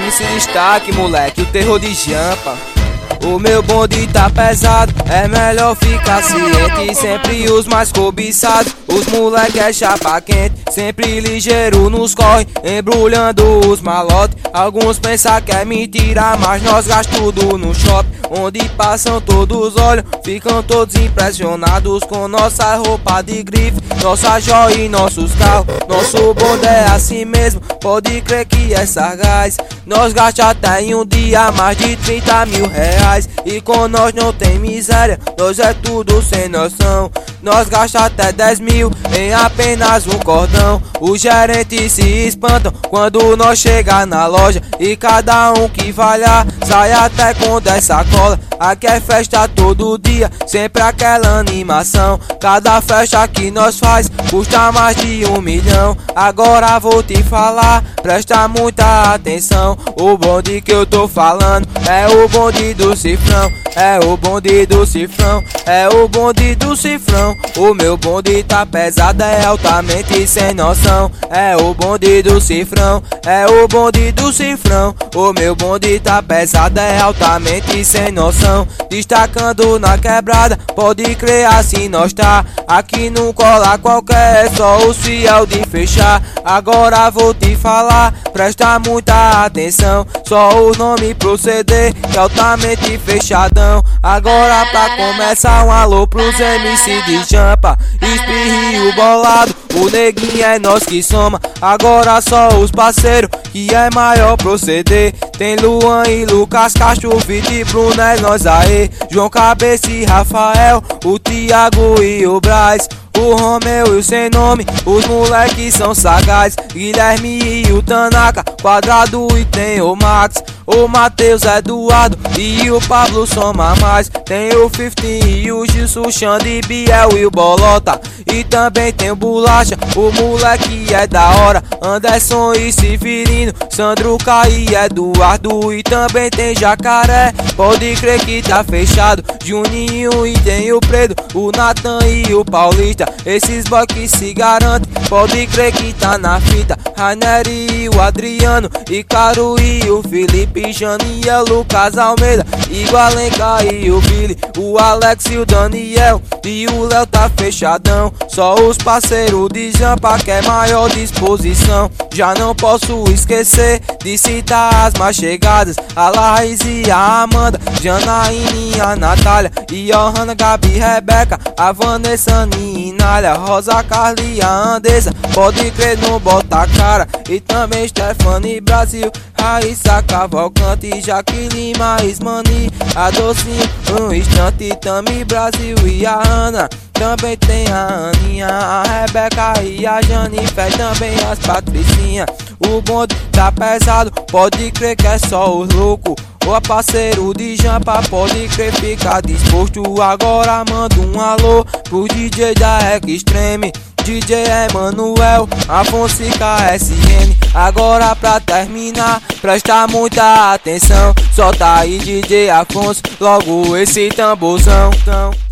MC Destaque, moleque, o terror de Jampa. O meu bonde tá pesado, é melhor ficar ciente. Sempre os mais cobiçados, os moleque é chapa quente. Sempre ligeiro nos corre, embrulhando os malotes. Alguns pensam que é mentira, mas nós gastamos tudo no shopping. Onde passam todos olham, ficam todos impressionados com nossa roupa de grife, nossa joia e nossos carros. Nosso bonde é assim mesmo, pode crer que é sagaz. Nós gastamos até em um dia mais de 30 mil reais. E com nós não tem miséria, nós é tudo sem noção. Nós gastamos até 10 mil em apenas um cordão. Os gerentes se espantam quando nós chegar na loja. E cada um que vai lá sai até com 10 sacolas. Aqui é festa todo dia, sempre aquela animação. Cada festa que nós faz custa mais de 1 milhão. Agora vou te falar, presta muita atenção. O bonde que eu tô falando é o bonde do Cifrão. É o bonde do Cifrão, é o bonde do Cifrão. O meu bonde tá pesado, é altamente sem noção. É o bonde do Cifrão, é o bonde do Cifrão. O meu bonde tá pesado, é altamente sem noção. Destacando na quebrada, pode crer assim nós tá. Aqui não cola qualquer, é só os fiel de fechar. Agora vou te falar, presta muita atenção. Só o nome proceder, que é altamente fechadão. Agora pra começar um alô pros MC de Jampa, Espirro bolado, o neguinho é nós que soma. Agora só os parceiros, que é maior proceder. Tem Luan e Lucas Castro, Vitor e Bruno, é nós aí. João Cabeça e Rafael, o Thiago e o Braz, o Romeu e o Sem Nome, os moleques são sagazes. Guilherme e o Tanaka, Quadrado e tem o Max, o Matheus, Eduardo e o Pablo soma mais. Tem o 50 e o Gilson, o Xande, Biel e o Bolota. E também tem o Bolacha, o moleque é da hora. Anderson e Severino, Sandro, Caí e Eduardo. E também tem Jacaré, pode crer que tá fechado. Juninho e tem o Preto, o Natan e o Paulista. Esses boy que se garantem, pode crer que tá na fita. Rainer e o Adriano, e Caro e o Felipe, Janiel, Lucas Almeida, Igualenca e o Billy, o Alex e o Daniel, e o Léo tá fechadão. Só os parceiros de Jampa que é maior disposição. Já não posso esquecer de citar as mais chegadas, a Laís e a Amanda, Janaíne e a Natália, e Johanna, Gabi, Rebeca, a Vanessa, Ninália, Rosa, Carly e a Andessa, pode crer, não bota a cara. E também Stephanie Brasil, Raíssa Cavalcante, Jaque Lima, Ismani, a Docinho, um instante, Tami Brasil e a Ana. Também tem a Aninha, a Rebeca e a Janifer, também as Patricinha. O bonde tá pesado, pode crer que é só os loucos. O parceiro de Jampa, pode crer, fica disposto. Agora manda um alô pro DJ da Extreme, DJ Emanuel, Afonso e KSN. Agora pra terminar, presta muita atenção. Solta aí DJ Afonso, logo esse tamborzão.